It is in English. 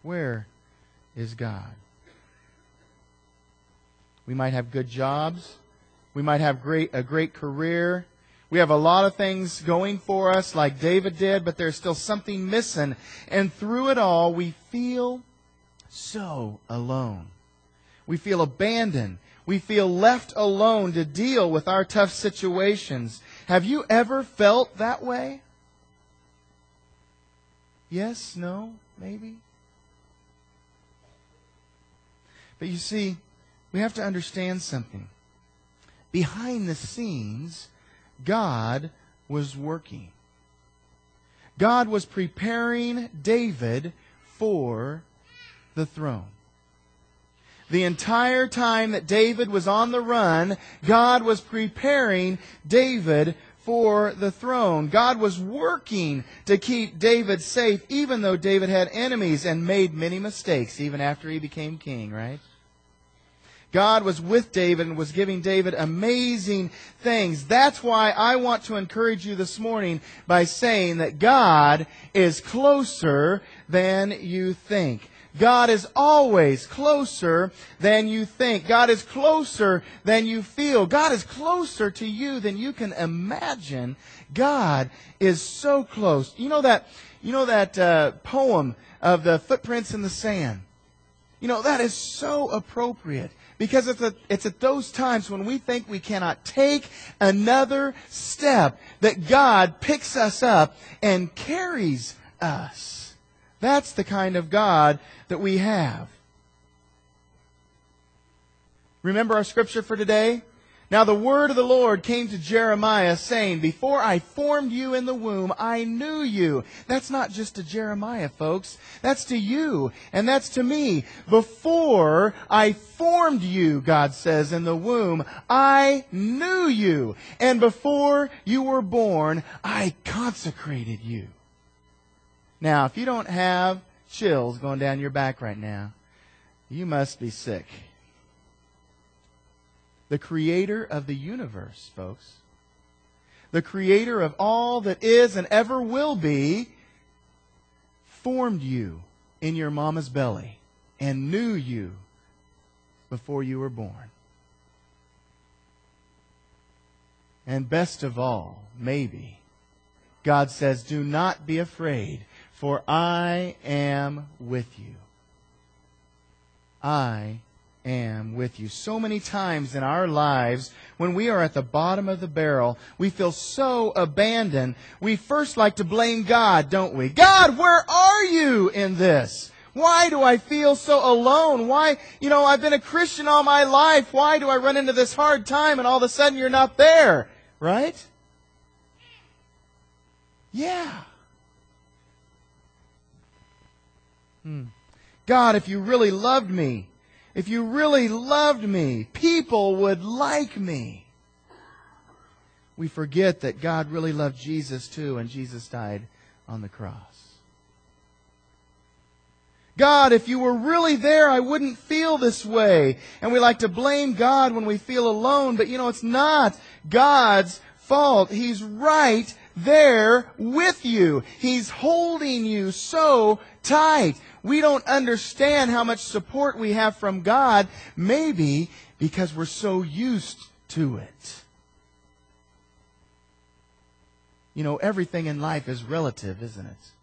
Where is God? We might have good jobs. We might have a great career. We have a lot of things going for us like David did, but there's still something missing. And through it all, we feel so alone. We feel abandoned. We feel left alone to deal with our tough situations. Have you ever felt that way? Yes? No? Maybe? But you see, we have to understand something. Behind the scenes, God was working. God was preparing David for the throne. The entire time that David was on the run, God was preparing David for the throne. God was working to keep David safe, even though David had enemies and made many mistakes, even after he became king, right? God was with David and was giving David amazing things. That's why I want to encourage you this morning by saying that God is closer than you think. God is always closer than you think. God is closer than you feel. God is closer to you than you can imagine. God is so close. You know that poem of the footprints in the sand? You know, that is so appropriate. Because it's at those times when we think we cannot take another step that God picks us up and carries us. That's the kind of God that we have. Remember our scripture for today? Now the word of the Lord came to Jeremiah saying, before I formed you in the womb, I knew you. That's not just to Jeremiah, folks. That's to you, and that's to me. Before I formed you, God says, in the womb, I knew you. And before you were born, I consecrated you. Now, if you don't have chills going down your back right now, you must be sick. The creator of the universe, folks. The creator of all that is and ever will be formed you in your mama's belly and knew you before you were born. And best of all, maybe, God says, do not be afraid, for I am with you. I am with you. So many times in our lives, when we are at the bottom of the barrel, we feel so abandoned. We first like to blame God, don't we? God, where are you in this? Why do I feel so alone? Why, I've been a Christian all my life. Why do I run into this hard time and all of a sudden you're not there? Right? Yeah. God, if you really loved me, people would like me. We forget that God really loved Jesus too, and Jesus died on the cross. God, if you were really there, I wouldn't feel this way. And we like to blame God when we feel alone, but it's not God's fault. He's right there with you. He's holding you so tight. We don't understand how much support we have from God, maybe because we're so used to it. Everything in life is relative, isn't it?